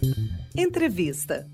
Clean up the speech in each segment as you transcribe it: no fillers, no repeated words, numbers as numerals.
Entrevista.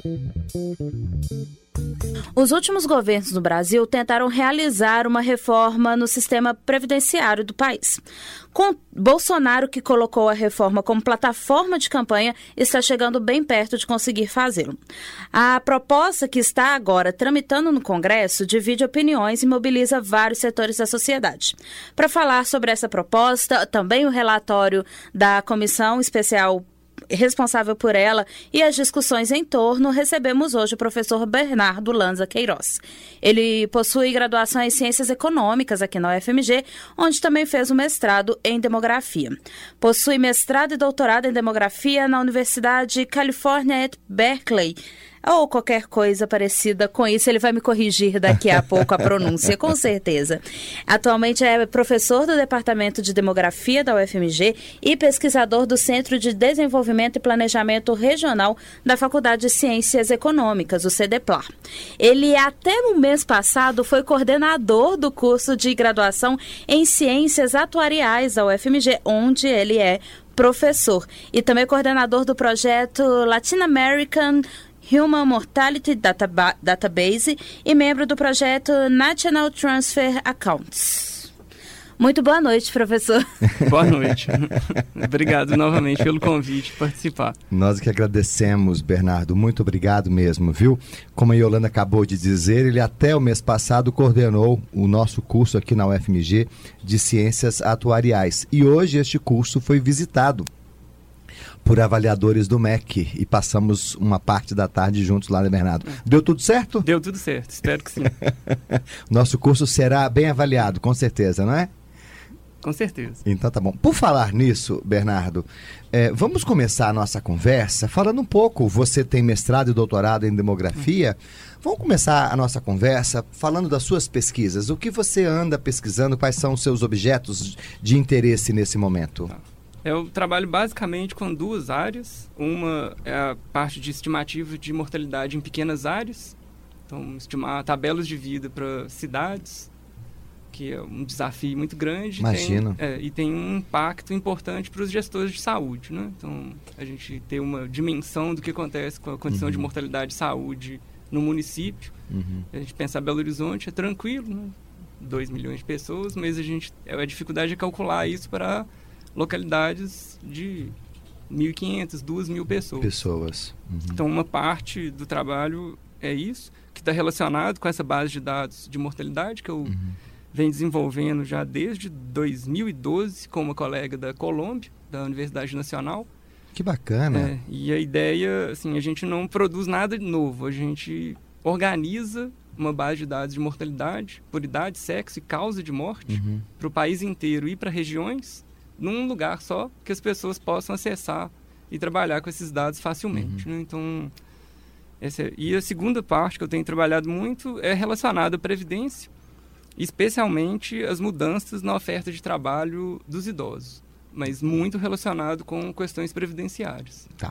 Os últimos governos no Brasil tentaram realizar uma reforma no sistema previdenciário do país. Com Bolsonaro, que colocou a reforma como plataforma de campanha, está chegando bem perto de conseguir fazê-lo. A proposta que está agora tramitando no Congresso divide opiniões e mobiliza vários setores da sociedade. Para falar sobre essa proposta, também o relatório da Comissão Especial responsável por ela e as discussões em torno, recebemos hoje o professor Bernardo Lanza Queiroz. Ele possui graduação em Ciências Econômicas aqui na UFMG, onde também fez um mestrado em Demografia. Possui mestrado e doutorado em Demografia na Universidade California at Berkeley, ou qualquer coisa parecida com isso. Ele vai me corrigir daqui a pouco a pronúncia, com certeza. Atualmente é professor do Departamento de Demografia da UFMG e pesquisador do Centro de Desenvolvimento e Planejamento Regional da Faculdade de Ciências Econômicas, o CDPLAR. Ele, até o mês passado, foi coordenador do curso de graduação em Ciências Atuariais da UFMG, onde ele é professor. E também coordenador do projeto Latin American Human Mortality Database e membro do projeto National Transfer Accounts. Muito boa noite, professor. Boa noite. Obrigado novamente pelo convite de participar. Nós que agradecemos, Bernardo. Muito obrigado mesmo, viu? Como a Yolanda acabou de dizer, ele até o mês passado coordenou o nosso curso aqui na UFMG de Ciências Atuariais. E hoje este curso foi visitado por avaliadores do MEC e passamos uma parte da tarde juntos lá, né, Bernardo? Deu tudo certo? Deu tudo certo, espero que sim. Nosso curso será bem avaliado, com certeza, não é? Com certeza. Então tá bom. Por falar nisso, Bernardo, vamos começar a nossa conversa falando um pouco. Você tem mestrado e doutorado em demografia. Vamos começar a nossa conversa falando das suas pesquisas. O que você anda pesquisando? Quais são os seus objetos de interesse nesse momento? Eu trabalho basicamente com duas áreas. Uma é a parte de estimativa de mortalidade em pequenas áreas. Então, estimar tabelas de vida para cidades, que é um desafio muito grande. Imagino. E tem um impacto importante para os gestores de saúde, né? Então, a gente tem uma dimensão do que acontece com a condição de mortalidade de saúde no município. A gente pensa Belo Horizonte, é tranquilo, né? 2 milhões de pessoas, mas a dificuldade é calcular isso para localidades de 1.500, 2.000 pessoas. Então, uma parte do trabalho é isso, que está relacionado com essa base de dados de mortalidade que eu venho desenvolvendo já desde 2012 com uma colega da Colômbia, da Universidade Nacional. Que bacana! E a ideia, assim, a gente não produz nada de novo, a gente organiza uma base de dados de mortalidade por idade, sexo e causa de morte para o país inteiro e para regiões, num lugar só, que as pessoas possam acessar e trabalhar com esses dados facilmente. Né? Então, e a segunda parte que eu tenho trabalhado muito é relacionada à previdência, especialmente as mudanças na oferta de trabalho dos idosos, mas muito relacionado com questões previdenciárias. Tá.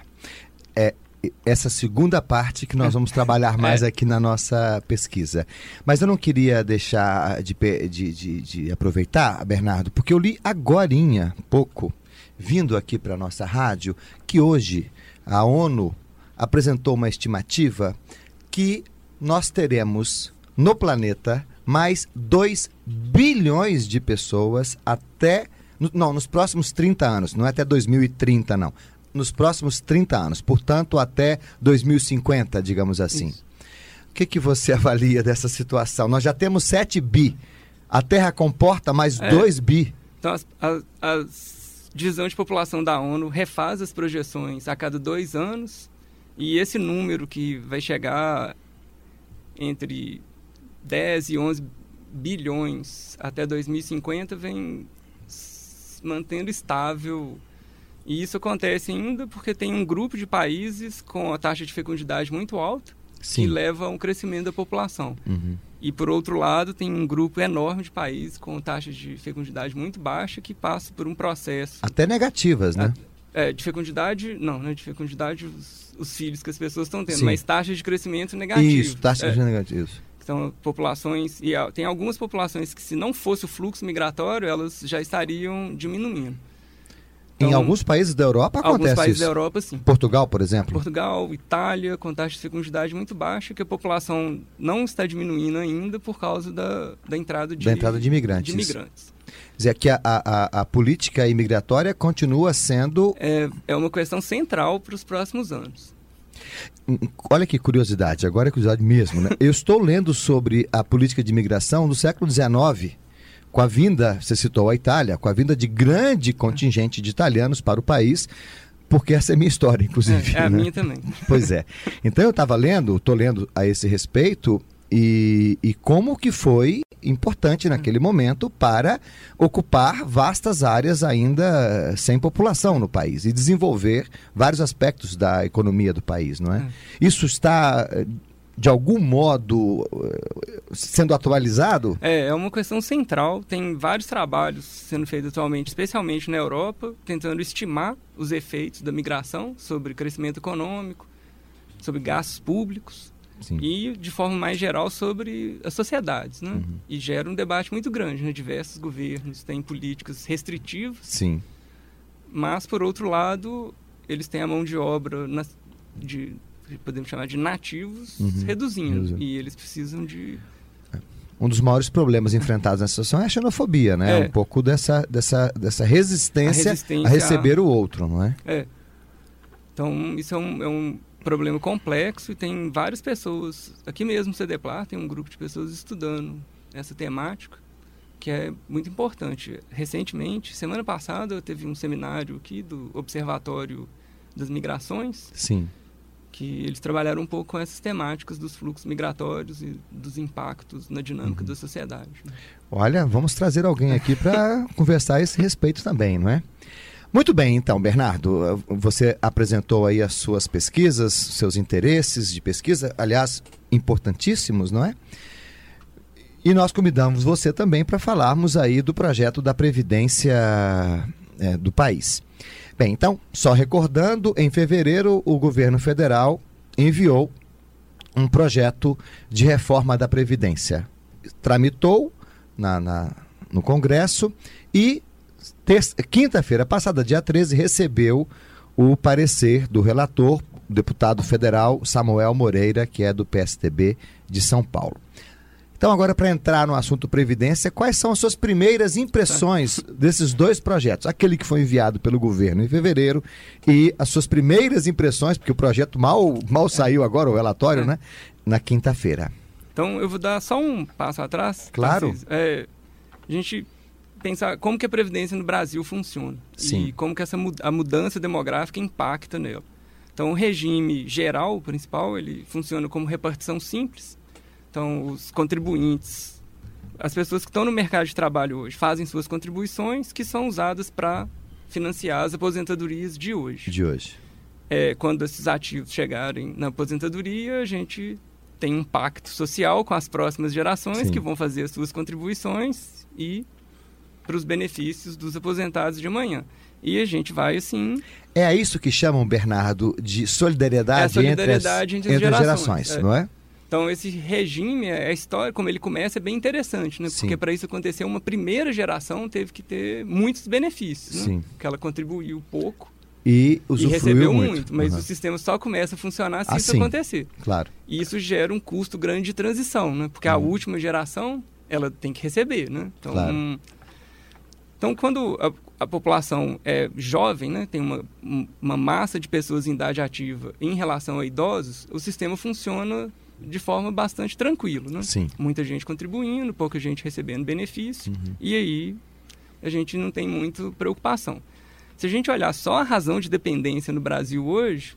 Essa segunda parte que nós vamos trabalhar mais aqui na nossa pesquisa. Mas eu não queria deixar de aproveitar, Bernardo, porque eu li agorinha, pouco, vindo aqui para a nossa rádio, que hoje a ONU apresentou uma estimativa que nós teremos no planeta mais 2 bilhões de pessoas nos próximos 30 anos, não é até 2030 não. Nos próximos 30 anos, portanto, até 2050, digamos assim. Isso. O que você avalia dessa situação? Nós já temos 7 bi. A Terra comporta mais 2 bi. Então, a divisão de população da ONU refaz as projeções a cada 2 anos, e esse número que vai chegar entre 10 e 11 bilhões até 2050 vem mantendo estável. E isso acontece ainda porque tem um grupo de países com a taxa de fecundidade muito alta, que leva a um crescimento da população. E, por outro lado, tem um grupo enorme de países com taxa de fecundidade muito baixa que passa por um processo... Até negativas, né? De fecundidade, não, né? De fecundidade, os filhos que as pessoas estão tendo, mas taxa de crescimento negativa. Isso, taxa de negativa. Então, populações... E tem algumas populações que, se não fosse o fluxo migratório, elas já estariam diminuindo. Em alguns países da Europa acontece alguns países isso. da Europa, sim. Portugal, por exemplo? Portugal, Itália, com taxa de fecundidade muito baixa, que a população não está diminuindo ainda por causa da entrada de imigrantes. Quer dizer, que a política imigratória continua sendo... É uma questão central para os próximos anos. Olha que curiosidade, agora é curiosidade mesmo, né? Eu estou lendo sobre a política de imigração do século XIX, com a vinda, você citou a Itália, com a vinda de grande contingente de italianos para o país, porque essa é a minha história, inclusive. É a minha também. Pois é. Então eu estou lendo a esse respeito e como que foi importante naquele momento para ocupar vastas áreas ainda sem população no país e desenvolver vários aspectos da economia do país, não é? Isso está... de algum modo, sendo atualizado? É uma questão central. Tem vários trabalhos sendo feitos atualmente, especialmente na Europa, tentando estimar os efeitos da migração sobre crescimento econômico, sobre gastos públicos. Sim. E, de forma mais geral, sobre as sociedades, né? Uhum. E gera um debate muito grande, né? Diversos governos têm políticas restritivas. Sim. Mas, por outro lado, eles têm a mão de obra podemos chamar de nativos, reduzindo. E eles precisam de... Um dos maiores problemas enfrentados nessa situação é a xenofobia, né? Um pouco dessa resistência a receber o outro, não é? Então, isso é um problema complexo e tem várias pessoas, aqui mesmo no CDPLAR, tem um grupo de pessoas estudando essa temática, que é muito importante. Recentemente, semana passada, teve um seminário aqui do Observatório das Migrações. Sim. Que eles trabalharam um pouco com essas temáticas dos fluxos migratórios e dos impactos na dinâmica da sociedade. Olha, vamos trazer alguém aqui para conversar a esse respeito também, não é? Muito bem, então, Bernardo, você apresentou aí as suas pesquisas, seus interesses de pesquisa, aliás, importantíssimos, não é? E nós convidamos você também para falarmos aí do projeto da Previdência do país. Bem, então, só recordando, em fevereiro o governo federal enviou um projeto de reforma da Previdência. Tramitou no Congresso e quinta-feira passada, dia 13, recebeu o parecer do relator, o deputado federal Samuel Moreira, que é do PSDB de São Paulo. Então, agora, para entrar no assunto Previdência, quais são as suas primeiras impressões desses dois projetos? Aquele que foi enviado pelo governo em fevereiro e as suas primeiras impressões, porque o projeto mal saiu agora, o relatório, né? Na quinta-feira. Então, eu vou dar só um passo atrás. Claro. A gente pensar como que a Previdência no Brasil funciona. Sim. E como que a mudança demográfica impacta nela. Então, o regime geral, principal, ele funciona como repartição simples. Então, os contribuintes, as pessoas que estão no mercado de trabalho hoje, fazem suas contribuições que são usadas para financiar as aposentadorias de hoje. Quando esses ativos chegarem na aposentadoria, a gente tem um pacto social com as próximas gerações. Sim. Que vão fazer as suas contribuições e para os benefícios dos aposentados de amanhã. E a gente vai assim... É isso que chamam, Bernardo, de solidariedade, entre as gerações, não é? Então, esse regime, a história, como ele começa, é bem interessante, né? Porque para isso acontecer, uma primeira geração teve que ter muitos benefícios, né? Porque ela contribuiu pouco e recebeu muito. Mas o sistema só começa a funcionar se isso acontecer. Claro. E isso gera um custo grande de transição, né? Porque a última geração, ela tem que receber, né? Então, então quando a população é jovem, né? Tem uma massa de pessoas em idade ativa em relação a idosos, o sistema funciona de forma bastante tranquila, né? Sim. Muita gente contribuindo, pouca gente recebendo benefício, e aí a gente não tem muita preocupação. Se a gente olhar só a razão de dependência no Brasil hoje,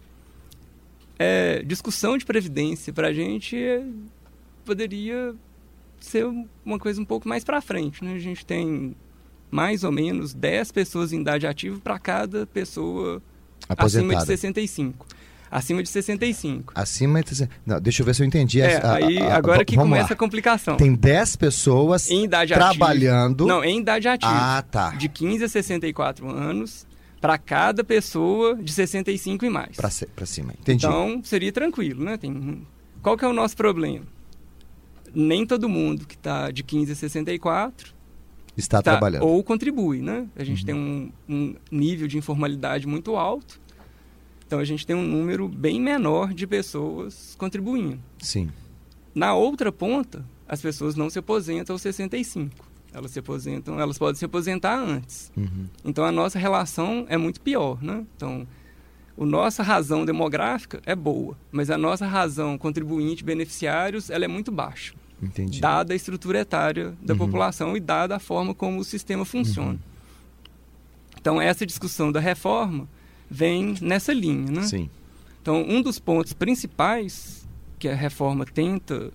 discussão de previdência para a gente poderia ser uma coisa um pouco mais para frente, né? A gente tem mais ou menos 10 pessoas em idade ativa para cada pessoa aposentada. Acima de 65. Acima de 65. Acima de... Não, deixa eu ver se eu entendi. Agora que começa a complicação. Tem 10 pessoas em idade trabalhando... Não, em idade ativa. Ah, tá. De 15 a 64 anos para cada pessoa de 65 e mais. Para cima, entendi. Então, seria tranquilo, né? Qual que é o nosso problema? Nem todo mundo que está de 15 a 64 está trabalhando. Ou contribui, né? A gente tem um nível de informalidade muito alto, então a gente tem um número bem menor de pessoas contribuindo. Sim. Na outra ponta, as pessoas não se aposentam aos 65. Elas podem se aposentar antes. Então a nossa relação é muito pior, né? Então, a nossa razão demográfica é boa, mas a nossa razão contribuinte, beneficiários, ela é muito baixa. Entendi. Dada a estrutura etária da população e dada a forma como o sistema funciona. Então, essa discussão da reforma vem nessa linha, né? Sim. Então, um dos pontos principais que a reforma tenta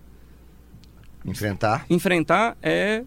enfrentar é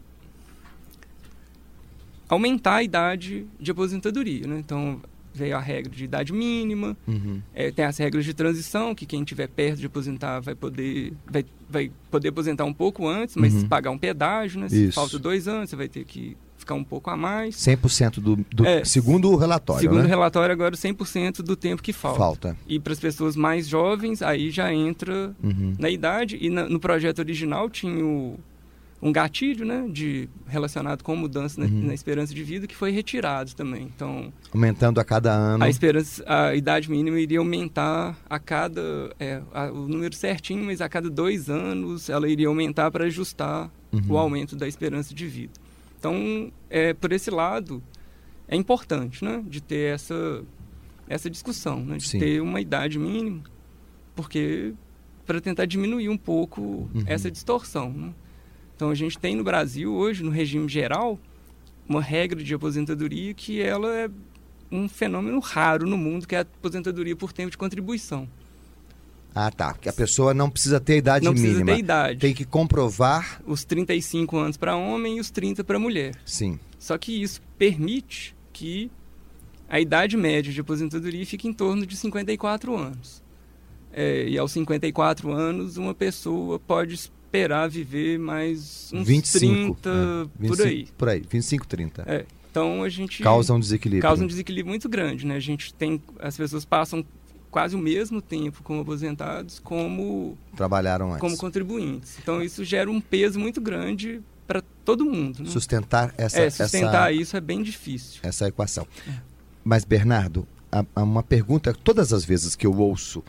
aumentar a idade de aposentadoria, né? Então, veio a regra de idade mínima, tem as regras de transição, que quem estiver perto de aposentar vai poder aposentar um pouco antes, mas pagar um pedágio, né? Se falta 2 anos, você vai ter que ficar um pouco a mais. 100% segundo o relatório, segundo né? o relatório, agora 100% do tempo que falta. E para as pessoas mais jovens, aí já entra na idade, e no projeto original tinha um gatilho, né, relacionado com mudança na esperança de vida, que foi retirado também. Então, aumentando a cada ano. A idade mínima iria aumentar a cada... o número certinho, mas a cada 2 anos ela iria aumentar para ajustar o aumento da esperança de vida. Então, por esse lado, é importante, né, de ter essa discussão, né, de ter uma idade mínima, porque para tentar diminuir um pouco essa distorção, né? Então, a gente tem no Brasil, hoje, no regime geral, uma regra de aposentadoria que ela é um fenômeno raro no mundo, que é a aposentadoria por tempo de contribuição. Ah, tá. Porque a pessoa não precisa ter idade mínima. Não precisa ter idade. Tem que comprovar... Os 35 anos para homem e os 30 para mulher. Sim. Só que isso permite que a idade média de aposentadoria fique em torno de 54 anos. E aos 54 anos, uma pessoa pode esperar viver mais uns 25, 30, 25, por aí, 25, 30. Então a gente... Causa um desequilíbrio. Causa um desequilíbrio muito grande, né? As pessoas passam quase o mesmo tempo como aposentados como... Trabalharam antes. Como contribuintes. Então isso gera um peso muito grande para todo mundo, né? Sustentar isso é bem difícil. Essa equação. Mas, Bernardo, há uma pergunta, todas as vezes que eu ouço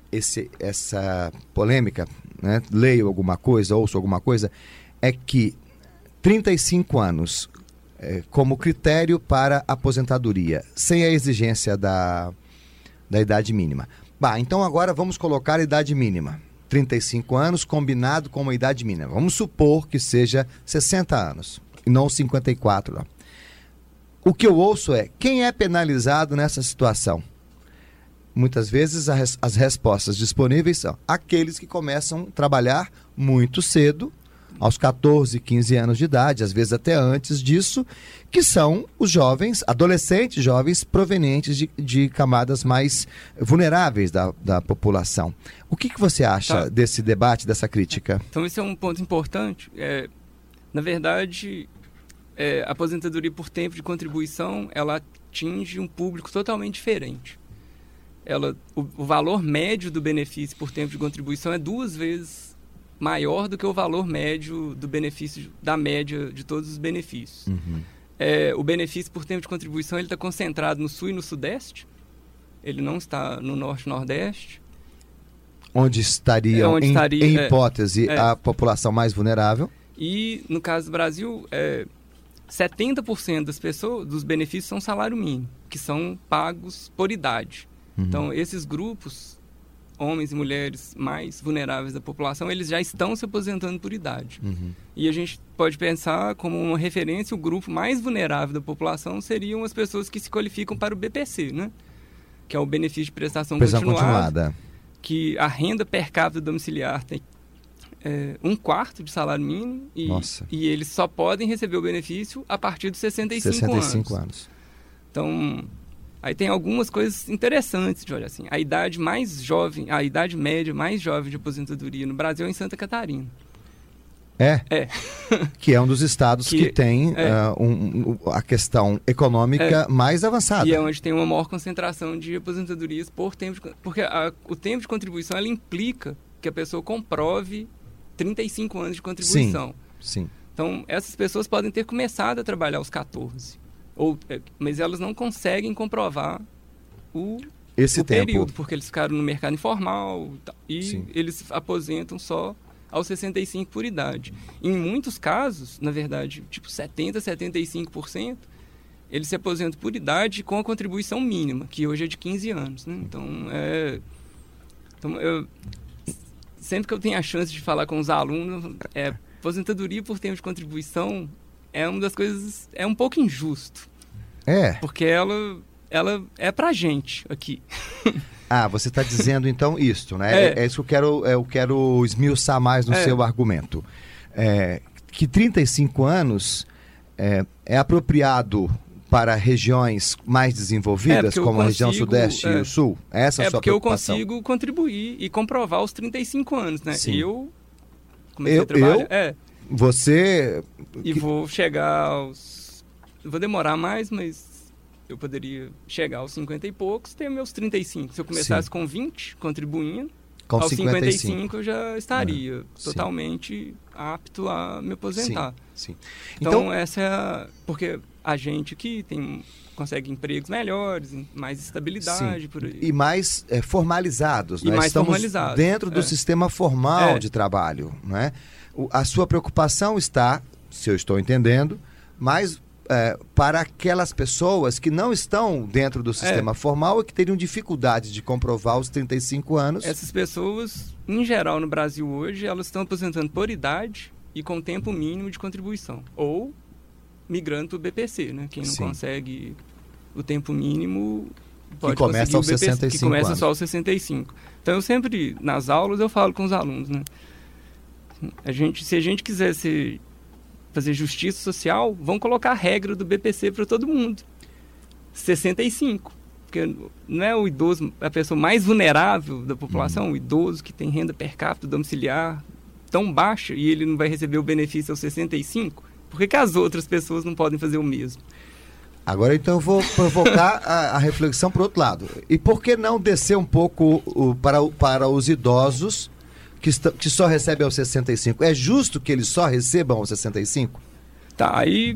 essa polêmica, né, leio alguma coisa, ouço alguma coisa, é que 35 anos como critério para aposentadoria, sem a exigência da idade mínima. Então agora vamos colocar a idade mínima. 35 anos combinado com uma idade mínima. Vamos supor que seja 60 anos, e não 54. Não. O que eu ouço é, quem é penalizado nessa situação? Muitas vezes as respostas disponíveis são aqueles que começam a trabalhar muito cedo, aos 14, 15 anos de idade, às vezes até antes disso, que são os jovens, adolescentes jovens provenientes de camadas mais vulneráveis da população. O que você acha desse debate, dessa crítica? Então esse é um ponto importante. Na verdade, a aposentadoria por tempo de contribuição, ela atinge um público totalmente diferente. O valor médio do benefício por tempo de contribuição é 2 vezes maior do que o valor médio do benefício da média de todos os benefícios. O benefício por tempo de contribuição está concentrado no Sul e no Sudeste. Ele não está no Norte e Nordeste. Onde estaria, em hipótese, a população mais vulnerável. E, no caso do Brasil, 70% dos benefícios são salário mínimo, que são pagos por idade. Então, esses grupos, homens e mulheres mais vulneráveis da população, eles já estão se aposentando por idade. E a gente pode pensar como uma referência, o grupo mais vulnerável da população seriam as pessoas que se qualificam para o BPC, né? Que é o benefício de prestação continuada, que a renda per capita domiciliar tem 1/4 de salário mínimo e eles só podem receber o benefício a partir dos 65 anos. Então... Aí tem algumas coisas interessantes de olhar assim. A idade média mais jovem de aposentadoria no Brasil é em Santa Catarina. Que é um dos estados que tem a questão econômica mais avançada. E é onde tem uma maior concentração de aposentadorias por tempo de... Porque o tempo de contribuição, ela implica que a pessoa comprove 35 anos de contribuição. Sim. Então, essas pessoas podem ter começado a trabalhar aos 14, mas elas não conseguem comprovar o período, porque eles ficaram no mercado informal e Sim. eles aposentam só aos 65 por idade. Em muitos casos, na verdade, tipo 70%, 75%, eles se aposentam por idade com a contribuição mínima, que hoje é de 15 anos. Né? Então, sempre que eu tenho a chance de falar com os alunos, aposentadoria por tempo de contribuição é uma das coisas, é um pouco injusto. Porque ela é pra gente aqui. Você está dizendo então isto, né? É isso que eu quero esmiuçar mais no seu argumento. Que 35 anos é apropriado para regiões mais desenvolvidas, como a região Sudeste e o Sul? Essa é a sua preocupação? Eu consigo contribuir e comprovar os 35 anos, né? Sim. Eu comecei a trabalhar... Você... E vou chegar aos... Vou demorar mais, mas eu poderia chegar aos 50 e poucos, ter meus 35. Se eu começasse com 20, contribuindo, aos 55 eu já estaria totalmente apto a me aposentar. Sim. Então, essa é porque a gente aqui consegue empregos melhores, mais estabilidade, por aí. E mais formalizados, né? Estamos dentro do sistema formal de trabalho, né? A sua preocupação está, se eu estou entendendo, mais para aquelas pessoas que não estão dentro do sistema formal e que teriam dificuldade de comprovar os 35 anos. Essas pessoas, em geral, no Brasil hoje, elas estão aposentando por idade e com tempo mínimo de contribuição. Ou migrando para o BPC, né? Quem não consegue o tempo mínimo pode começa aos BPC, 65 que começa anos. só aos 65. Então, eu sempre, nas aulas, eu falo com os alunos, né? Se a gente quiser fazer justiça social, vão colocar a regra do BPC para todo mundo. 65. Porque não é o idoso, a pessoa mais vulnerável da população, o idoso que tem renda per capita domiciliar tão baixa e ele não vai receber o benefício aos 65? Por que as outras pessoas não podem fazer o mesmo? Agora, então, eu vou provocar a reflexão para o outro lado. E por que não descer um pouco para os idosos que só recebem aos 65? É justo que eles só recebam aos 65? Tá, aí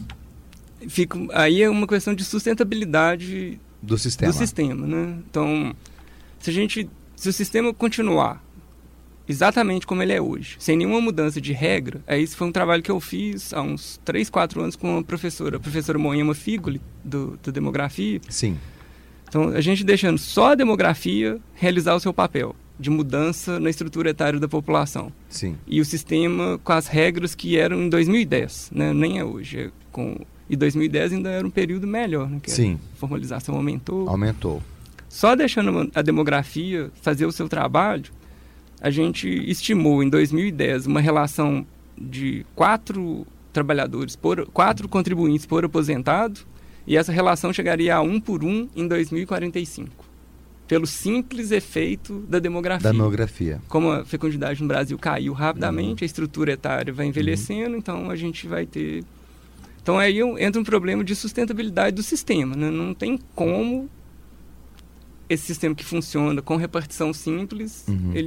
é uma questão de sustentabilidade do sistema, né? Então, se o sistema continuar exatamente como ele é hoje, sem nenhuma mudança de regra, esse foi um trabalho que eu fiz há uns 3, 4 anos com a professora Moema Figoli, do Demografia. Sim. Então, a gente deixando só a demografia realizar o seu papel de mudança na estrutura etária da população. Sim. E o sistema com as regras que eram em 2010, né? Nem é hoje. E 2010 ainda era um período melhor, né? Sim. A formalização aumentou. Aumentou. Só deixando a demografia fazer o seu trabalho, a gente estimou em 2010 uma relação de 4 contribuintes por aposentado, e essa relação chegaria a 1 por 1 em 2045. Pelo simples efeito da demografia. Como a fecundidade no Brasil caiu rapidamente, a estrutura etária vai envelhecendo, então a gente vai ter... Então aí entra um problema de sustentabilidade do sistema, né? Não tem como esse sistema que funciona com repartição simples,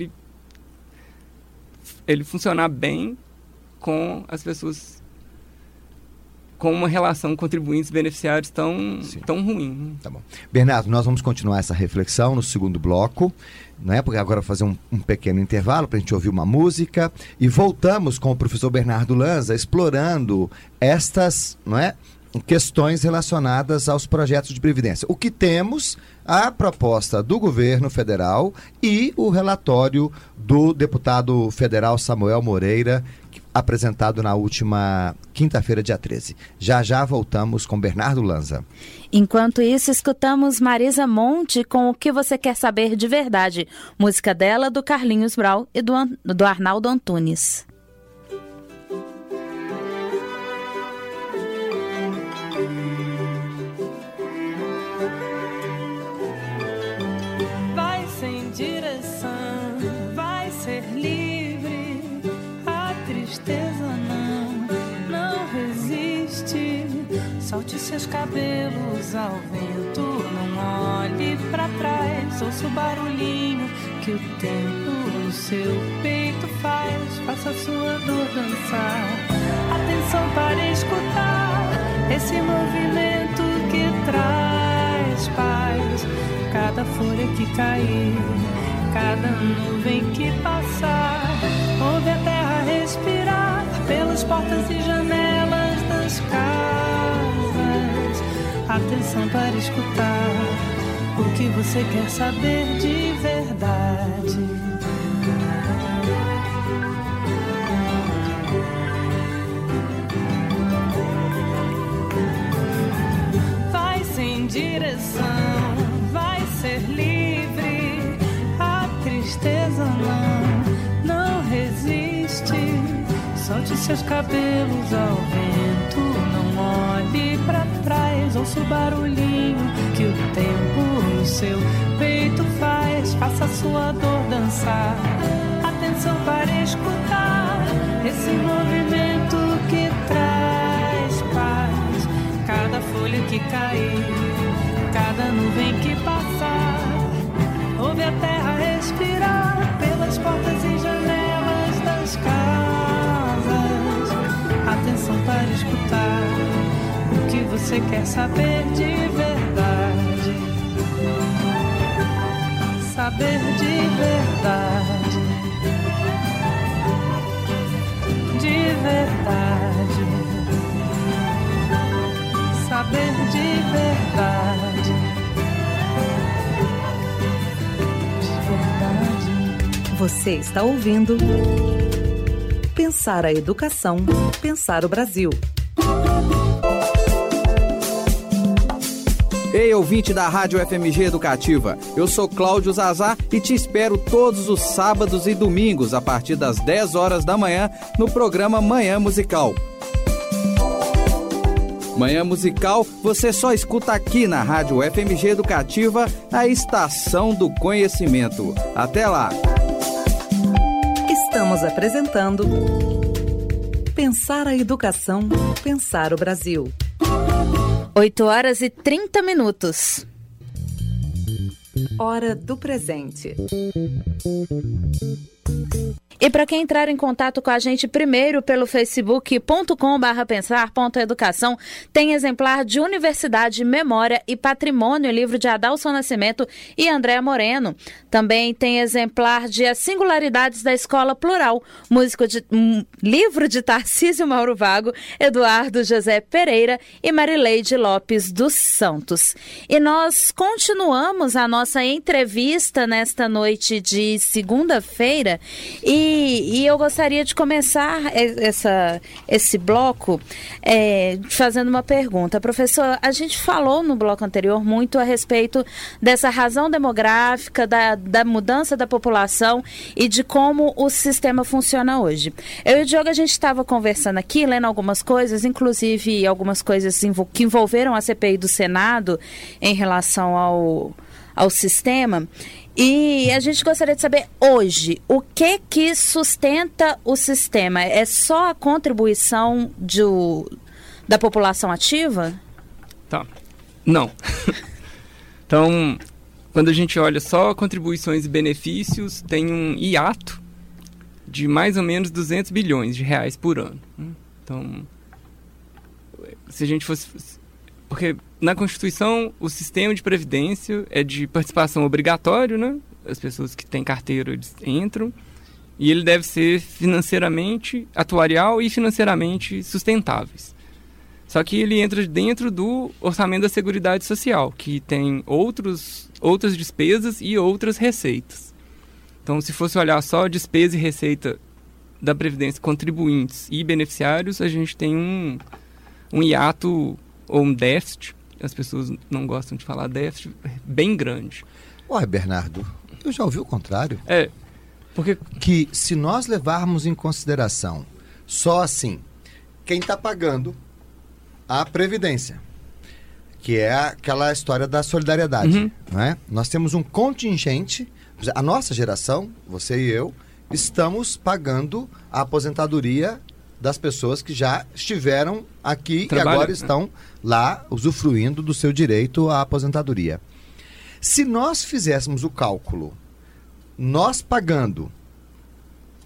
ele funcionar bem com as pessoas com uma relação contribuintes-beneficiários tão ruim. Tá bom. Bernardo, nós vamos continuar essa reflexão no segundo bloco, né? Porque agora fazer um pequeno intervalo para a gente ouvir uma música e voltamos com o professor Bernardo Lanza explorando estas, não é, questões relacionadas aos projetos de previdência. O que temos, a proposta do governo federal e o relatório do deputado federal Samuel Moreira, apresentado na última quinta-feira, dia 13. Já voltamos com Bernardo Lanza. Enquanto isso, escutamos Marisa Monte com O Que Você Quer Saber de Verdade, música dela, do Carlinhos Brau e do Arnaldo Antunes. Vai sem direção, vai ser livre, a tristeza não resiste. Solte seus cabelos ao vento, não olhe pra trás, ouça o barulhinho que o tempo no seu peito faz faça sua dor dançar. Atenção para escutar esse movimento que traz paz. Cada folha que cair, cada nuvem que passar, ouve a terra respirar pelas portas e janelas das casas. Atenção para escutar o que você quer saber de verdade. Vai sem direção, vai ser livre. A tristeza não resiste. Solte seus cabelos ao vento, não olhe pra trás. Ouça o barulhinho que o tempo no seu peito faz. Faça sua dor dançar. Atenção para escutar esse movimento que traz paz. Cada folha que cair, cada nuvem que passar, ouve a terra respirar pelas portas e janelas das casas. Atenção para escutar o que você quer saber de verdade. Saber de verdade. De verdade. Saber de verdade. Você está ouvindo Pensar a Educação, Pensar o Brasil. Ei, ouvinte da Rádio FMG Educativa, eu sou Cláudio Zazá e te espero todos os sábados e domingos a partir das 10 horas da manhã no programa Manhã Musical. Manhã Musical você só escuta aqui na Rádio FMG Educativa, a estação do conhecimento. Até lá! Estamos apresentando Pensar a Educação, Pensar o Brasil. 8 horas e 30 minutos. Hora do presente. E para quem entrar em contato com a gente primeiro pelo facebook.com/pensar.educação, tem exemplar de Universidade, Memória e Patrimônio, livro de Adalson Nascimento e Andréa Moreno. Também tem exemplar de As Singularidades da Escola Plural, livro de Tarcísio Mauro Vago, Eduardo José Pereira e Marileide Lopes dos Santos. E nós continuamos a nossa entrevista nesta noite de segunda-feira e eu gostaria de começar esse bloco fazendo uma pergunta. Professor, a gente falou no bloco anterior muito a respeito dessa razão demográfica, da mudança da população e de como o sistema funciona hoje. Eu e o Diogo, a gente estava conversando aqui, lendo algumas coisas, inclusive algumas coisas que envolveram a CPI do Senado em relação ao sistema. E a gente gostaria de saber hoje, o que sustenta o sistema? É só a contribuição da população ativa? Tá. Não. Então, quando a gente olha só contribuições e benefícios, tem um hiato de mais ou menos 200 bilhões de reais por ano. Então, se a gente fosse... Porque na Constituição o sistema de previdência é de participação obrigatória, né? As pessoas que têm carteira eles entram, e ele deve ser financeiramente, atuarial e financeiramente sustentáveis. Só que ele entra dentro do orçamento da Seguridade Social, que tem outras despesas e outras receitas. Então, se fosse olhar só despesa e receita da Previdência, contribuintes e beneficiários, a gente tem um hiato ou um déficit, as pessoas não gostam de falar déficit, bem grande. Ué, Bernardo, eu já ouvi o contrário. Porque... Que se nós levarmos em consideração só assim, quem está pagando a Previdência, que é aquela história da solidariedade, não é? Nós temos um contingente, a nossa geração, você e eu, estamos pagando a aposentadoria das pessoas que já estiveram aqui e agora estão lá usufruindo do seu direito à aposentadoria. Se nós fizéssemos o cálculo, nós pagando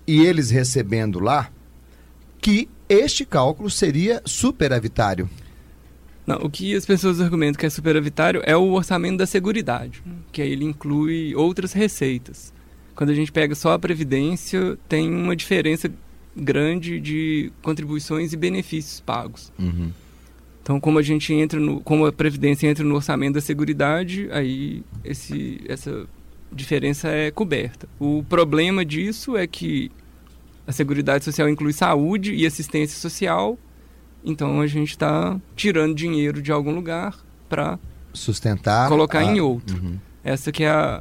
e eles recebendo lá, que este cálculo seria superavitário. Não, o que as pessoas argumentam que é superavitário é o orçamento da Seguridade, né? Que aí ele inclui outras receitas. Quando a gente pega só a Previdência, tem uma diferença grande de contribuições e benefícios pagos. Uhum. Então, como a Previdência entra no orçamento da Seguridade, aí essa diferença é coberta. O problema disso é que a Seguridade Social inclui saúde e assistência social, então a gente está tirando dinheiro de algum lugar para sustentar, colocar em outro. Uhum. Essa que é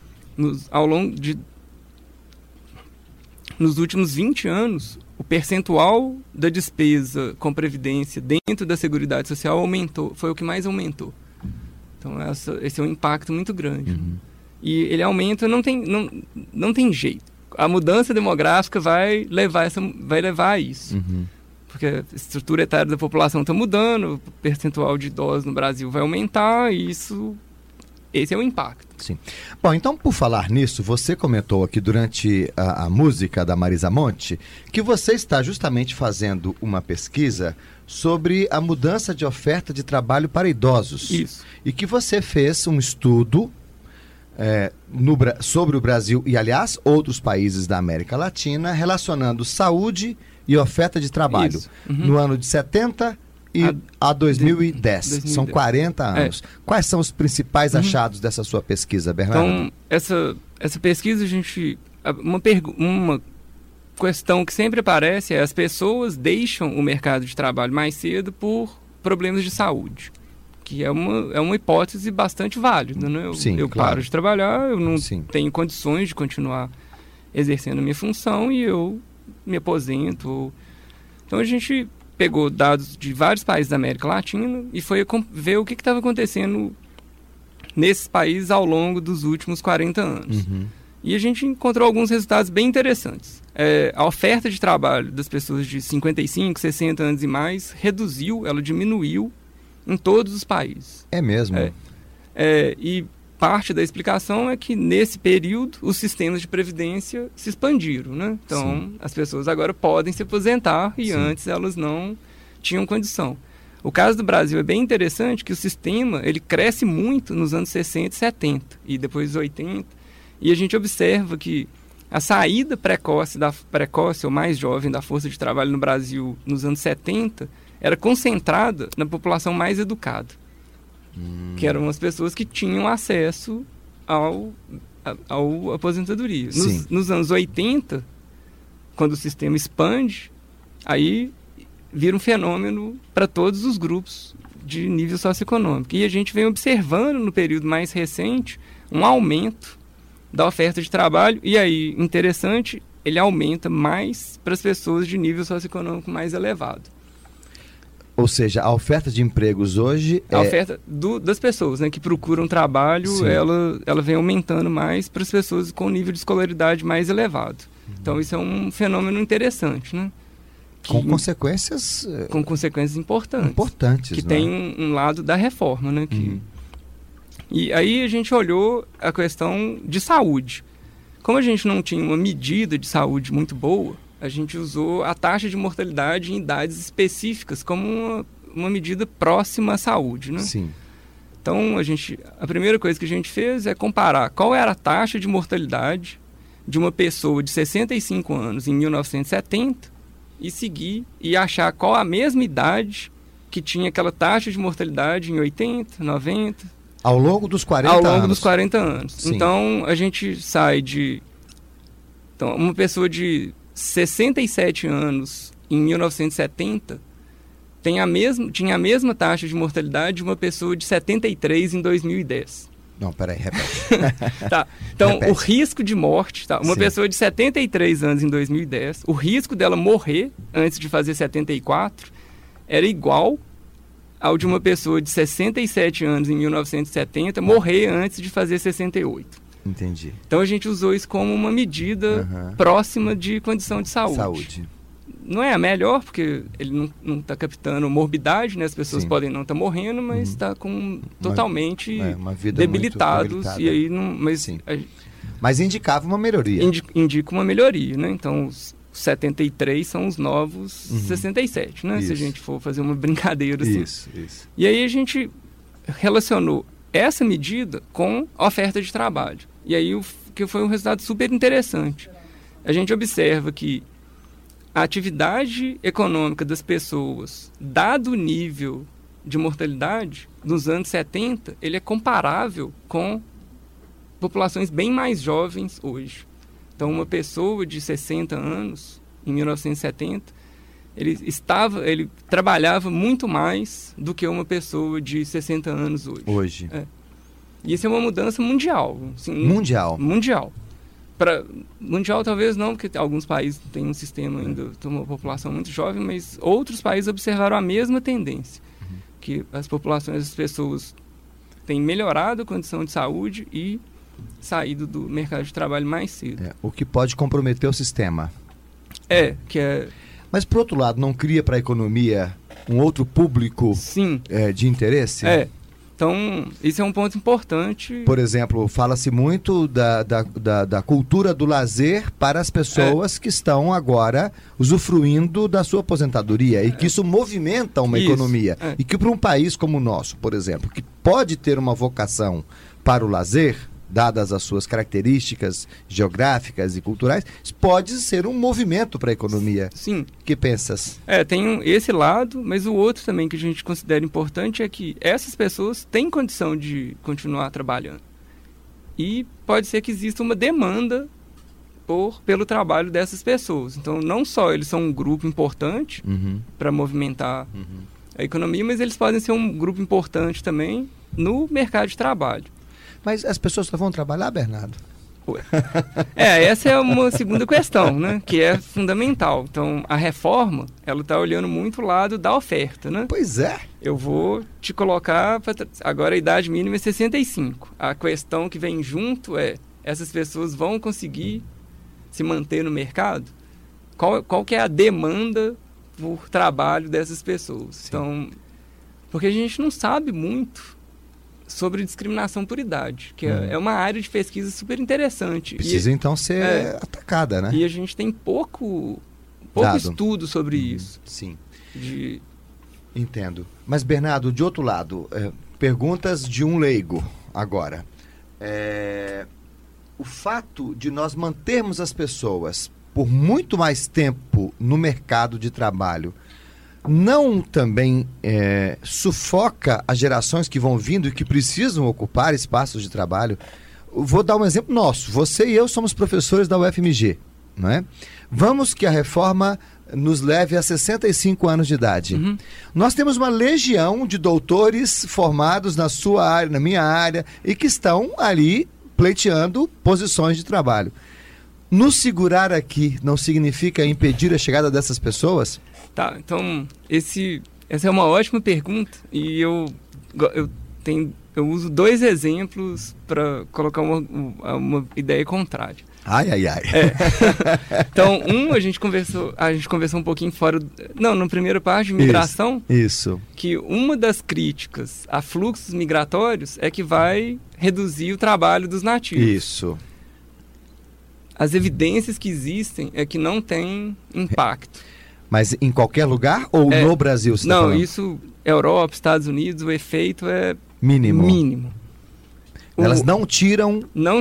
nos últimos 20 anos, o percentual da despesa com Previdência dentro da Seguridade Social aumentou, foi o que mais aumentou. Então esse é um impacto muito grande. Uhum. E ele aumenta, não tem jeito. A mudança demográfica vai levar a isso. Uhum. Porque a estrutura etária da população está mudando, o percentual de idosos no Brasil vai aumentar, e esse é o impacto. Sim. Bom, então, por falar nisso, você comentou aqui durante a música da Marisa Monte que você está justamente fazendo uma pesquisa sobre a mudança de oferta de trabalho para idosos. Isso. E que você fez um estudo sobre o Brasil e, aliás, outros países da América Latina, relacionando saúde e oferta de trabalho. Uhum. No ano de 70 a 2010. São 40 anos. Quais são os principais achados dessa sua pesquisa, Bernardo? Então, essa pesquisa, uma questão que sempre aparece é: as pessoas deixam o mercado de trabalho mais cedo por problemas de saúde, que é uma hipótese bastante válida, né? Eu claro. paro de trabalhar, eu não tenho condições de continuar exercendo a minha função e eu me aposento. Então a gente pegou dados de vários países da América Latina e foi ver o que estava acontecendo nesses países ao longo dos últimos 40 anos. Uhum. E a gente encontrou alguns resultados bem interessantes. A oferta de trabalho das pessoas de 55, 60 anos e mais ela diminuiu em todos os países. É mesmo? E parte da explicação é que, nesse período, os sistemas de previdência se expandiram, né? Então, as pessoas agora podem se aposentar e antes elas não tinham condição. O caso do Brasil é bem interessante, que o sistema ele cresce muito nos anos 60 e 70 e depois 80, e a gente observa que a saída precoce ou mais jovem da força de trabalho no Brasil nos anos 70 era concentrada na população mais educada. Que eram as pessoas que tinham acesso à aposentadoria. Nos anos 80, quando o sistema expande, aí vira um fenômeno para todos os grupos de nível socioeconômico. E a gente vem observando no período mais recente um aumento da oferta de trabalho, e aí, interessante, ele aumenta mais para as pessoas de nível socioeconômico mais elevado. Ou seja, a oferta de empregos hoje A oferta das pessoas, né, que procuram trabalho, ela vem aumentando mais para as pessoas com nível de escolaridade mais elevado. Então, isso é um fenômeno interessante, né? Com consequências... Com consequências importantes. Importantes, que tem um lado da reforma, né? E aí a gente olhou a questão de saúde. Como a gente não tinha uma medida de saúde muito boa, a gente usou a taxa de mortalidade em idades específicas como uma medida próxima à saúde, né? Sim. Então, a primeira coisa que a gente fez é comparar qual era a taxa de mortalidade de uma pessoa de 65 anos em 1970 e seguir e achar qual a mesma idade que tinha aquela taxa de mortalidade em 80, 90... Ao longo dos 40 anos. Ao longo dos 40 anos. Sim. Então, a gente sai de... Então, uma pessoa de 67 anos em 1970 tinha a mesma taxa de mortalidade de uma pessoa de 73 em 2010. Não, peraí, repete. Tá. Então, repete. O risco de morte, uma pessoa de 73 anos em 2010, o risco dela morrer antes de fazer 74 era igual ao de uma pessoa de 67 anos em 1970 morrer antes de fazer 68. Entendi. Então a gente usou isso como uma medida próxima de condição de saúde. Não é a melhor, porque ele não está captando morbidade, né? As pessoas podem não estar morrendo, mas está totalmente uma vida debilitados. muito E aí Mas indicava uma melhoria. Indica uma melhoria, né? Então, os 73 são os novos 67, né? Isso. Se a gente for fazer uma brincadeira assim. Isso. E aí a gente relacionou essa medida com a oferta de trabalho. E aí que foi um resultado super interessante. A gente observa que a atividade econômica das pessoas, dado o nível de mortalidade, nos anos 70, ele é comparável com populações bem mais jovens hoje. Então, uma pessoa de 60 anos, em 1970, ele trabalhava muito mais do que uma pessoa de 60 anos hoje. E isso é uma mudança mundial. Assim, Mundial? Mundial. Mundial talvez não, porque alguns países têm um sistema ainda, tem uma população muito jovem, mas outros países observaram a mesma tendência. Que as populações, as pessoas têm melhorado a condição de saúde e saído do mercado de trabalho mais cedo. O que pode comprometer o sistema. Mas, por outro lado, não cria para a economia um outro público de interesse? Então, isso é um ponto importante. Por exemplo, fala-se muito da cultura do lazer para as pessoas que estão agora usufruindo da sua aposentadoria e que isso movimenta uma economia. E que para um país como o nosso, por exemplo, que pode ter uma vocação para o lazer, dadas as suas características geográficas e culturais, pode ser um movimento para a economia. Sim. O que pensas? Tem esse lado, mas o outro também que a gente considera importante é que essas pessoas têm condição de continuar trabalhando. E pode ser que exista uma demanda pelo trabalho dessas pessoas. Então, não só eles são um grupo importante para movimentar a economia, mas eles podem ser um grupo importante também no mercado de trabalho. Mas as pessoas só vão trabalhar, Bernardo? Essa é uma segunda questão, né? Que é fundamental. Então, a reforma, ela está olhando muito o lado da oferta, né? Pois é. Eu vou te colocar... Agora, a idade mínima é 65. A questão que vem junto é, essas pessoas vão conseguir se manter no mercado? Qual que é a demanda por trabalho dessas pessoas? Sim. Então, porque a gente não sabe muito sobre discriminação por idade, que é uma área de pesquisa super interessante. Precisa então ser atacada, né? E a gente tem pouco estudo sobre isso. Sim. Entendo. Mas, Bernardo, de outro lado, perguntas de um leigo agora. O fato de nós mantermos as pessoas por muito mais tempo no mercado de trabalho não também sufoca as gerações que vão vindo e que precisam ocupar espaços de trabalho? Vou dar um exemplo nosso. Você e eu somos professores da UFMG, não é? Vamos que a reforma nos leve a 65 anos de idade. Nós temos uma legião de doutores formados na sua área, na minha área, e que estão ali pleiteando posições de trabalho. Nos segurar aqui não significa impedir a chegada dessas pessoas? Tá, então, essa é uma ótima pergunta e eu uso dois exemplos para colocar uma ideia contrária. Ai. Então, a gente conversou um pouquinho fora... Não, na primeira parte, de migração. Isso. Que uma das críticas a fluxos migratórios é que vai reduzir o trabalho dos nativos. Isso. As evidências que existem é que não tem impacto. Mas em qualquer lugar ou no Brasil? Você não, tá falando? Isso, Europa, Estados Unidos, o efeito é mínimo. Elas não tiram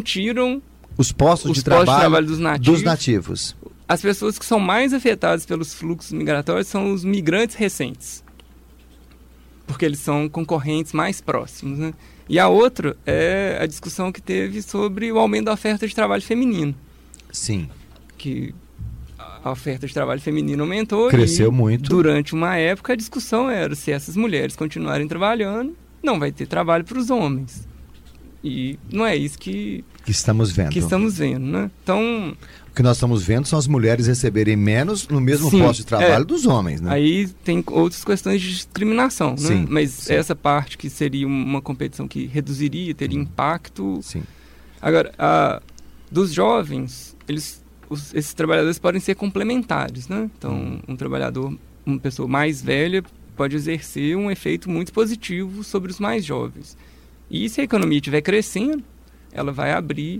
os postos de trabalho dos nativos. As pessoas que são mais afetadas pelos fluxos migratórios são os migrantes recentes, porque eles são concorrentes mais próximos, né? E a outra é a discussão que teve sobre o aumento da oferta de trabalho feminino. Sim. Que a oferta de trabalho feminino aumentou. Cresceu muito. Durante uma época a discussão era se essas mulheres continuarem trabalhando, não vai ter trabalho para os homens. E não é isso que estamos vendo. Né? Então, o que nós estamos vendo são as mulheres receberem menos no mesmo posto de trabalho dos homens, né? Aí tem outras questões de discriminação, né? Sim, mas essa parte que seria uma competição que reduziria, teria impacto. Sim. Agora, dos jovens, esses trabalhadores podem ser complementares, né? Então, uma pessoa mais velha pode exercer um efeito muito positivo sobre os mais jovens. E se a economia estiver crescendo, ela vai abrir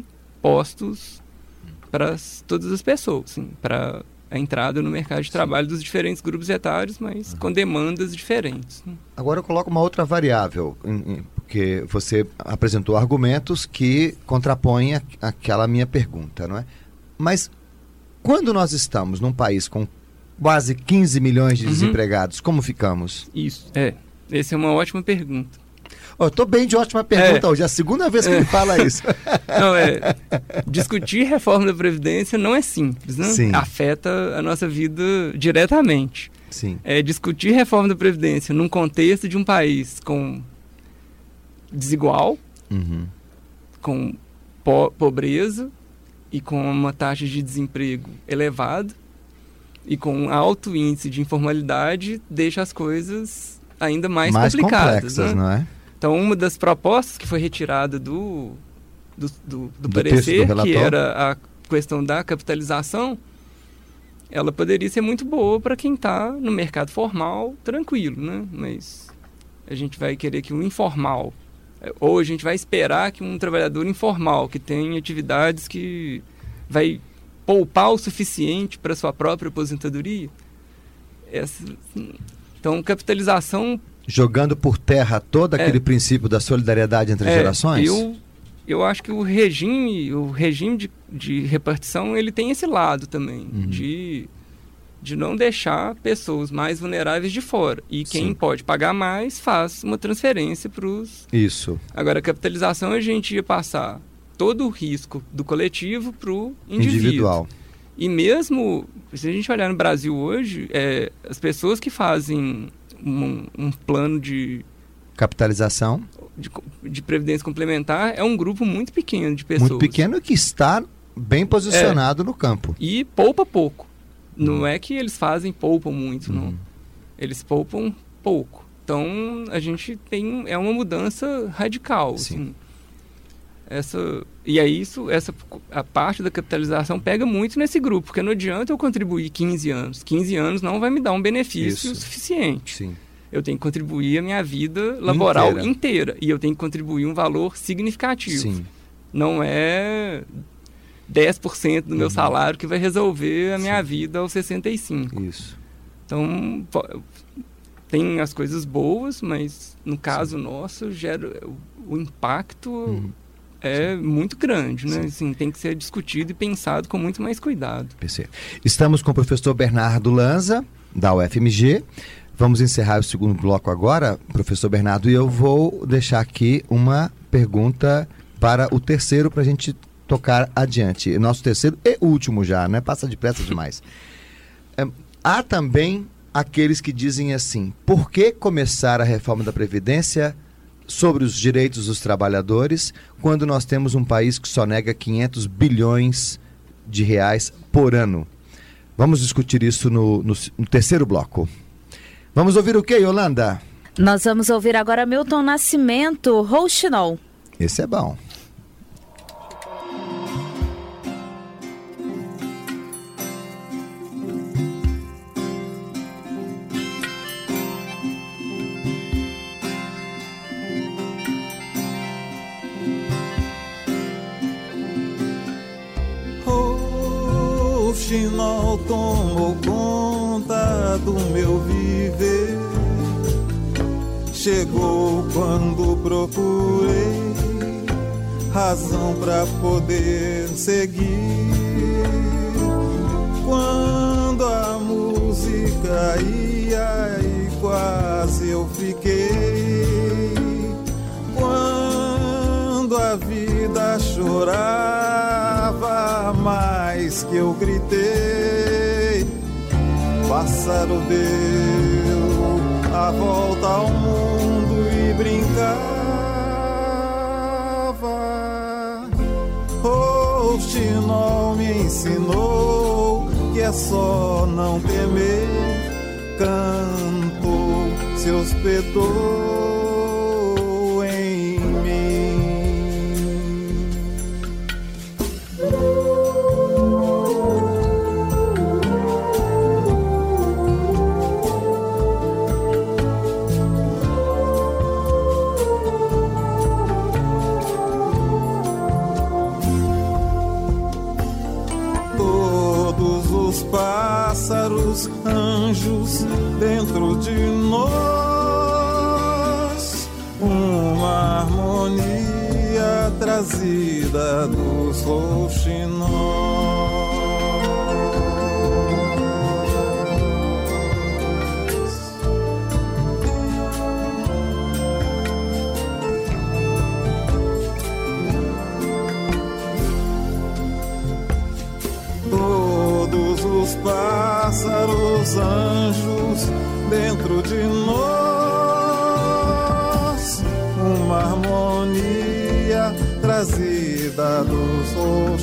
postos para todas as pessoas, assim, para a entrada no mercado de trabalho dos diferentes grupos etários, mas com demandas diferentes. Agora eu coloco uma outra variável, porque você apresentou argumentos que contrapõem aquela minha pergunta, não é? Mas quando nós estamos num país com quase 15 milhões de desempregados, como ficamos? Isso, essa é uma ótima pergunta. Eu estou bem de ótima pergunta hoje, é a segunda vez que ele fala isso. Não, discutir reforma da Previdência não é simples, né? Sim. Afeta a nossa vida diretamente. Sim. Discutir reforma da Previdência num contexto de um país com desigual, com pobreza e com uma taxa de desemprego elevada e com alto índice de informalidade, deixa as coisas ainda mais complicadas, complexas, né? Não é? Então, uma das propostas que foi retirada do parecer, que era a questão da capitalização, ela poderia ser muito boa para quem está no mercado formal, tranquilo, né? Mas a gente vai querer que um informal, ou a gente vai esperar que um trabalhador informal, que tem atividades que vai poupar o suficiente para sua própria aposentadoria. Então, capitalização... Jogando por terra todo aquele princípio da solidariedade entre gerações? Eu acho que o regime de repartição, ele tem esse lado também, de não deixar pessoas mais vulneráveis de fora. E quem pode pagar mais faz uma transferência para os... Isso. Agora, a capitalização, a gente ia passar todo o risco do coletivo para o individual. E mesmo, se a gente olhar no Brasil hoje, as pessoas que fazem um plano de capitalização de previdência complementar é um grupo muito pequeno de pessoas. Muito pequeno, que está bem posicionado no campo. E poupa pouco. Não é que eles poupam muito, não. Eles poupam pouco. Então, a gente tem... É uma mudança radical. Sim. Assim. A parte da capitalização pega muito nesse grupo, porque não adianta eu contribuir 15 anos. 15 anos não vai me dar um benefício suficiente. Sim. Eu tenho que contribuir a minha vida laboral inteira. E eu tenho que contribuir um valor significativo. Sim. Não é 10% do meu salário que vai resolver a minha vida aos 65. Isso. Então, tem as coisas boas, mas no caso nosso, o impacto é muito grande, né? Assim, tem que ser discutido e pensado com muito mais cuidado. Estamos com o professor Bernardo Lanza, da UFMG. Vamos encerrar o segundo bloco agora, professor Bernardo, e eu vou deixar aqui uma pergunta para o terceiro, para a gente tocar adiante. Nosso terceiro e último já, né? Passa depressa demais. Há também aqueles que dizem assim: por que começar a reforma da Previdência sobre os direitos dos trabalhadores quando nós temos um país que só nega 500 bilhões de reais por ano? Vamos discutir isso no terceiro bloco. Vamos ouvir o que, Yolanda? Nós vamos ouvir agora Milton Nascimento, Rouxinol. Esse é bom. Rouxinol tomou conta do meu viver. Chegou quando procurei razão pra poder seguir. Quando a música ia e quase eu fiquei. Quando a vida chorava mais que eu gritei. Pássaro deu a volta ao mundo e brincava. Rouxinol me ensinou que é só não temer. Cantou, se hospedou em mim. os pássaros, anjos dentro de nós, uma harmonia trazida dos rouxinóis. Todos os pássaros, anjos dentro de nós, uma harmonia trazida dos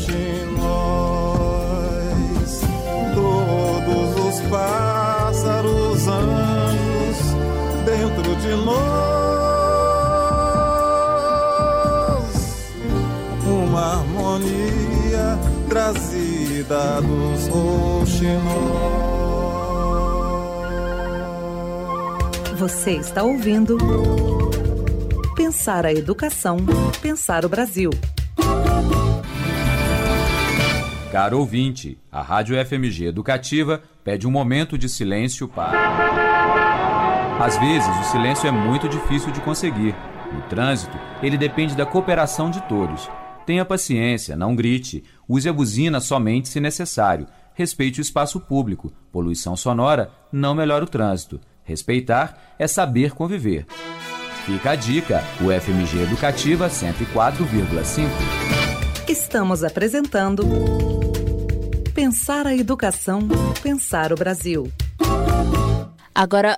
rouxinóis. Todos os pássaros, anjos dentro de nós, uma harmonia trazida dos rouxinóis. Você está ouvindo Pensar a Educação, Pensar o Brasil. Caro ouvinte, a Rádio FMG Educativa pede um momento de silêncio para... Às vezes, o silêncio é muito difícil de conseguir. No trânsito, ele depende da cooperação de todos. Tenha paciência, não grite, use a buzina somente se necessário, respeite o espaço público, poluição sonora não melhora o trânsito, respeitar é saber conviver. Fica a dica, o FMG Educativa 104,5. Estamos apresentando Pensar a Educação, Pensar o Brasil. Agora,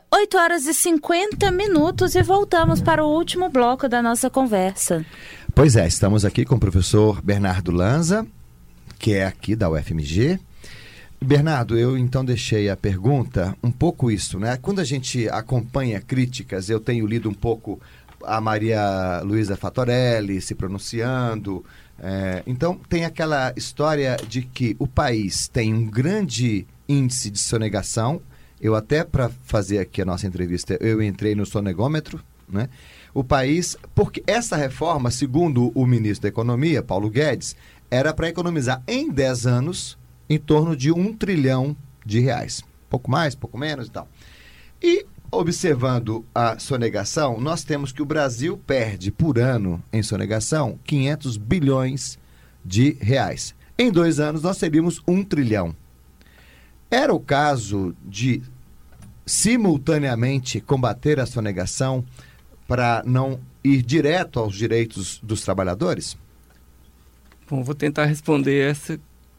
8h50 e voltamos para o último bloco da nossa conversa. Pois é, estamos aqui com o professor Bernardo Lanza, que é aqui da UFMG. Bernardo, eu então deixei a pergunta um pouco isso, né? Quando a gente acompanha críticas, eu tenho lido um pouco a Maria Luísa Fatorelli se pronunciando. Então, tem aquela história de que o país tem um grande índice de sonegação. Eu até, para fazer aqui a nossa entrevista, eu entrei no sonegômetro, né? O país, porque essa reforma, segundo o ministro da Economia, Paulo Guedes, era para economizar em 10 anos em torno de R$1 trilhão. Pouco mais, pouco menos e tal. E, observando a sonegação, nós temos que o Brasil perde por ano em sonegação 500 bilhões de reais. Em 2 anos, nós teríamos 1 trilhão. Era o caso de simultaneamente combater a sonegação para não ir direto aos direitos dos trabalhadores? Bom, vou tentar responder essa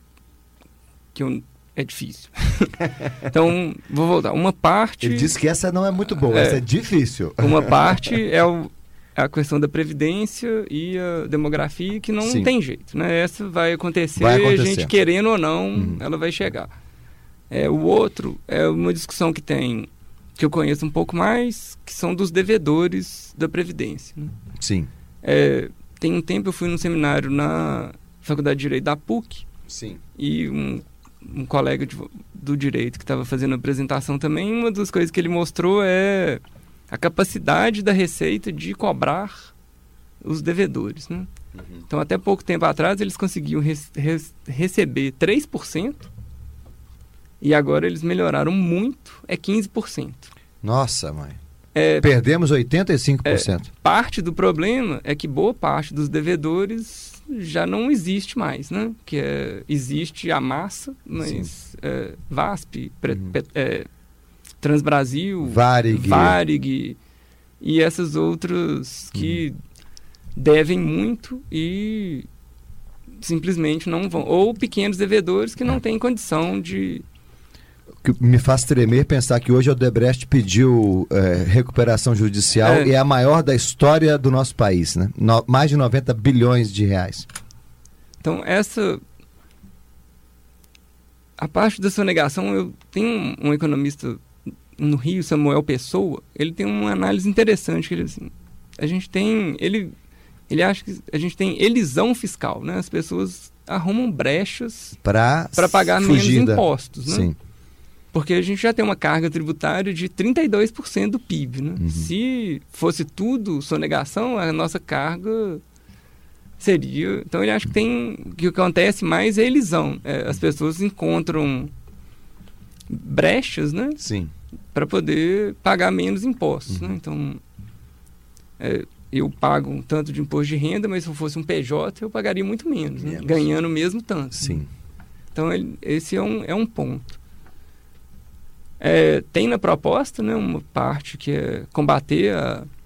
é difícil. Então, vou voltar. Uma parte... Ele disse que essa não é muito boa, essa é difícil. Uma parte é a questão da previdência e a demografia, que não tem jeito, né? Essa vai acontecer, a gente querendo ou não, ela vai chegar. O outro é uma discussão que eu conheço um pouco mais, que são dos devedores da Previdência, né? Sim. Tem um tempo eu fui num seminário na Faculdade de Direito da PUC. Sim. E um colega do direito que estava fazendo a apresentação também, uma das coisas que ele mostrou é a capacidade da Receita de cobrar os devedores, né? Então, até pouco tempo atrás, eles conseguiam receber 3%, e agora eles melhoraram muito, 15%. Nossa, mãe. Perdemos 85%. Parte do problema é que boa parte dos devedores já não existe mais, né? Existe a massa, mas VASP, Transbrasil, Varig e essas outras que devem muito e simplesmente não vão. Ou pequenos devedores que não têm condição de... Que me faz tremer pensar que hoje a Odebrecht pediu recuperação judicial e é a maior da história do nosso país, né? Mais de 90 bilhões de reais. Então, a parte da sonegação, eu tenho um economista no Rio, Samuel Pessoa, ele tem uma análise interessante, que ele assim, ele acha que a gente tem elisão fiscal, né? As pessoas arrumam brechas para pagar menos impostos, né? Sim. Porque a gente já tem uma carga tributária de 32% do PIB, né? Se fosse tudo sonegação, a nossa carga seria... Então, ele acha que o que acontece mais é elisão. As pessoas encontram brechas, né? Sim. Para poder pagar menos impostos, né? Então, eu pago um tanto de imposto de renda, mas se eu fosse um PJ, eu pagaria muito menos, né? Ganhando o mesmo tanto. Sim. Né? Então, esse é um ponto. Tem na proposta, né, uma parte que é combater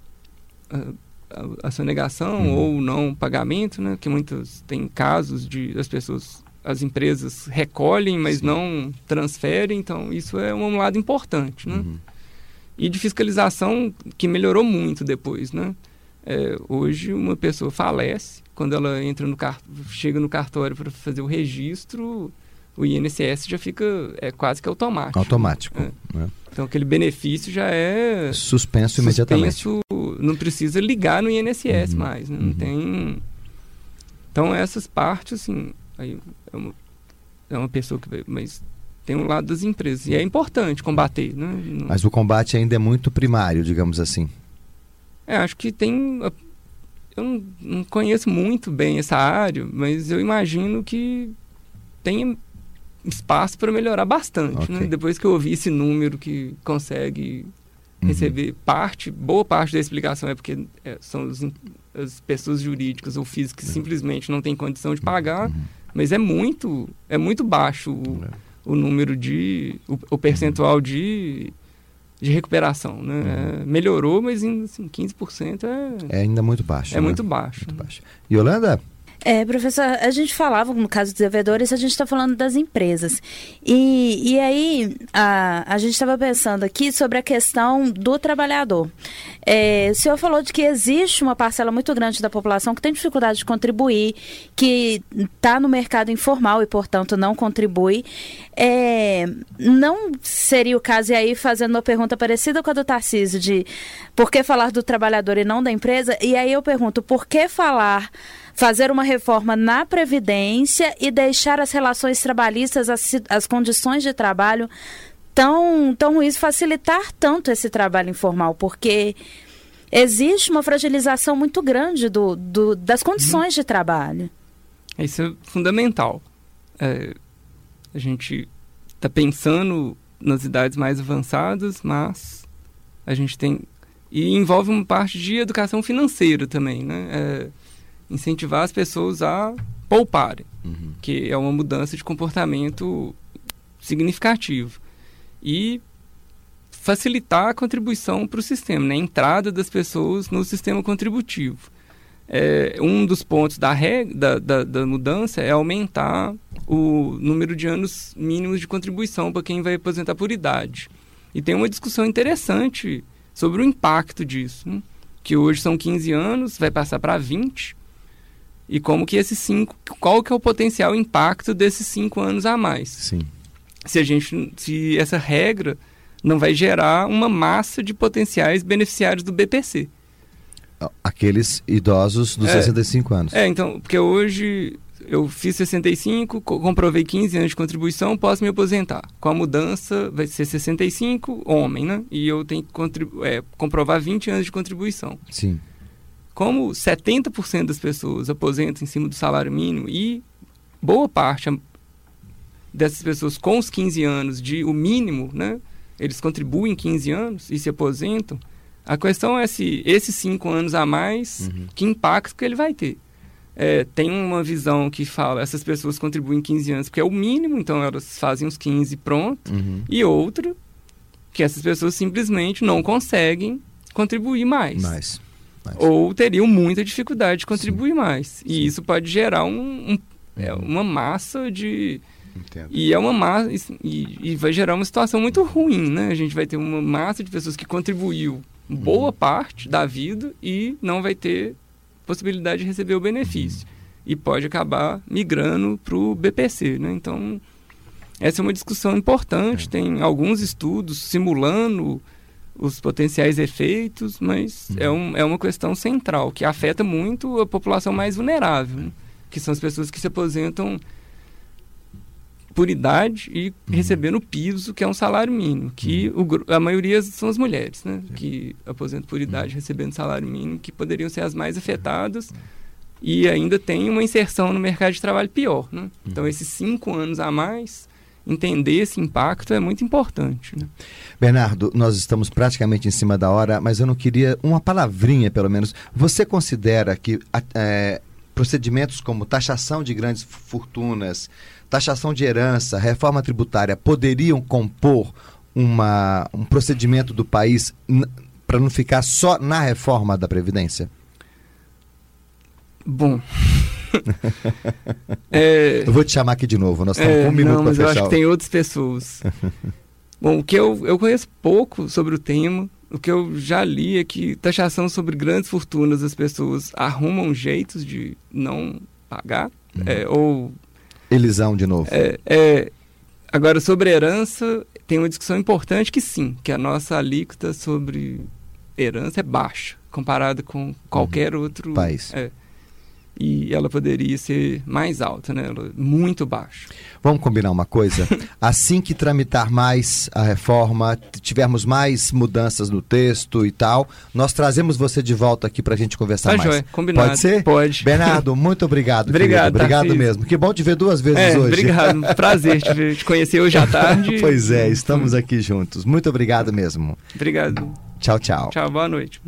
a sonegação ou não pagamento, né? Que muitos tem casos de as empresas recolhem, mas não transferem, então isso é um lado importante, né? E de fiscalização que melhorou muito depois, né? Hoje uma pessoa falece, quando ela chega no cartório para fazer o registro, o INSS já fica quase que automático. Automático. Né? Então aquele benefício já é suspenso imediatamente. Não precisa ligar no INSS mais, né? Não tem. Então essas partes, assim, aí é uma pessoa que mas tem um lado das empresas e é importante combater, né? Mas o combate ainda é muito primário, digamos assim. Acho que tem. Eu não conheço muito bem essa área, mas eu imagino que tem espaço para melhorar bastante, né? Depois que eu ouvi esse número que consegue receber boa parte da explicação é porque são as pessoas jurídicas ou físicas que simplesmente não têm condição de pagar, mas é muito baixo o número o percentual de recuperação, né? Melhorou, mas ainda assim, 15% é ainda muito baixo. É, né? Muito baixo. Yolanda? Professor, a gente falava, no caso dos devedores, a gente está falando das empresas. E aí, a gente estava pensando aqui sobre a questão do trabalhador. O senhor falou de que existe uma parcela muito grande da população que tem dificuldade de contribuir, que está no mercado informal e, portanto, não contribui. Não seria o caso, e aí fazendo uma pergunta parecida com a do Tarcísio, de por que falar do trabalhador e não da empresa? E aí eu pergunto, por que fazer uma reforma na Previdência e deixar as relações trabalhistas, as condições de trabalho tão ruins, facilitar tanto esse trabalho informal? Porque existe uma fragilização muito grande das condições de trabalho. Isso é fundamental. A gente está pensando nas idades mais avançadas, mas a gente tem... E envolve uma parte de educação financeira também, né? Incentivar as pessoas a pouparem, que é uma mudança de comportamento significativo. E facilitar a contribuição para o sistema, né? A entrada das pessoas no sistema contributivo. Um dos pontos da mudança é aumentar o número de anos mínimos de contribuição para quem vai aposentar por idade. E tem uma discussão interessante sobre o impacto disso, né? Que hoje são 15 anos, vai passar para 20, e como que qual que é o potencial impacto desses 5 anos a mais? Sim. Se essa regra não vai gerar uma massa de potenciais beneficiários do BPC. Aqueles idosos dos 65 anos. Então, porque hoje eu fiz 65, comprovei 15 anos de contribuição, posso me aposentar. Com a mudança, vai ser 65, homem, né? E eu tenho que comprovar 20 anos de contribuição. Sim. Como 70% das pessoas aposentam em cima do salário mínimo e boa parte dessas pessoas com os 15 anos o mínimo, né? Eles contribuem 15 anos e se aposentam. A questão é se esses 5 anos a mais, que impacto que ele vai ter. Tem uma visão que fala essas pessoas contribuem 15 anos porque é o mínimo, então elas fazem os 15 pronto. E outra, que essas pessoas simplesmente não conseguem contribuir mais. Ou teriam muita dificuldade de contribuir mais. E isso pode gerar uma massa de... Entendo. E é uma massa... E vai gerar uma situação muito ruim, né? A gente vai ter uma massa de pessoas que contribuiu boa parte da vida e não vai ter possibilidade de receber o benefício. E pode acabar migrando para o BPC, né? Então, essa é uma discussão importante. Tem alguns estudos simulando os potenciais efeitos, mas é uma questão central, que afeta muito a população mais vulnerável, né? Que são as pessoas que se aposentam por idade e recebendo o piso, que é um salário mínimo, que a maioria são as mulheres, né? Que aposentam por idade recebendo salário mínimo, que poderiam ser as mais afetadas e ainda tem uma inserção no mercado de trabalho pior, né? Então, esses 5 anos a mais entender esse impacto é muito importante, né? Bernardo, nós estamos praticamente em cima da hora, mas eu não queria uma palavrinha, pelo menos. Você considera que procedimentos como taxação de grandes fortunas, taxação de herança, reforma tributária, poderiam compor um procedimento do país para não ficar só na reforma da Previdência? Bom... Eu vou te chamar aqui de novo, nós estamos com um minuto para fechar. Eu acho que tem outras pessoas. Bom, o que eu conheço pouco sobre o tema, o que eu já li é que taxação sobre grandes fortunas, as pessoas arrumam jeitos de não pagar, ou... Elisão de novo. Agora, sobre herança, tem uma discussão importante que sim, que a nossa alíquota sobre herança é baixa, comparada com qualquer outro país. E ela poderia ser mais alta, né? Ela, muito baixa. Vamos combinar uma coisa? Assim que tramitar mais a reforma, tivermos mais mudanças no texto e tal, nós trazemos você de volta aqui para a gente conversar mais. Joia, combinado. Pode ser? Pode. Bernardo, muito obrigado. Obrigado mesmo. Que bom te ver 2 vezes hoje. Obrigado. Prazer te conhecer hoje à tarde. Pois é, estamos aqui juntos. Muito obrigado mesmo. Obrigado. Tchau, tchau. Tchau, boa noite.